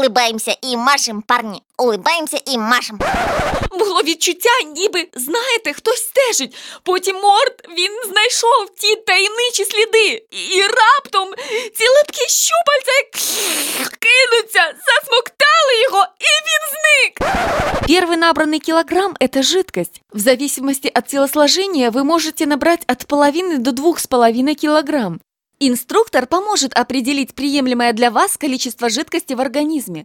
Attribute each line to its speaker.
Speaker 1: Улыбаємося і машем, парні. Улибаємося і машем.
Speaker 2: Було відчуття, ніби, знаєте, хтось стежить. Потім Морт, він знайшов ті таємничі сліди. І раптом ці липкі щупальця кинуться, засмоктали його, и він зник. Первый набранный килограмм – это жидкость. В зависимости от телосложения вы можете набрать от половины до 2,5 килограмм. Инструктор поможет определить приемлемое для вас количество жидкости в организме.